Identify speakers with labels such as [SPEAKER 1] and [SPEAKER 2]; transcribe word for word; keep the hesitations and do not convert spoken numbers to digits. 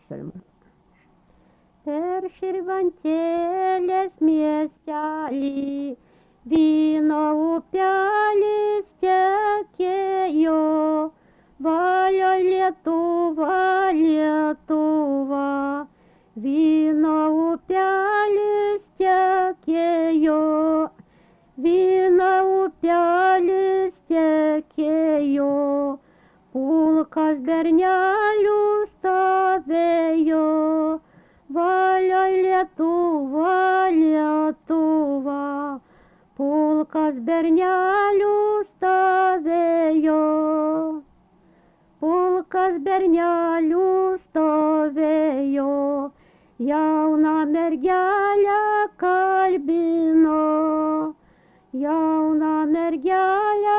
[SPEAKER 1] psalmą. Per Širvantėlės miestelį vyno upelis tekėjo, valio Lietuva, Lietuva, vyno upelis tekėjo, vyno upelis tekėjo, pulkas bernelių stovėjo, valio Lietuva, Lietuva, pulkas bernelių stovėjo, pulkas bernelių stovėjo, jauną mergelę kalbino, jauną mergelę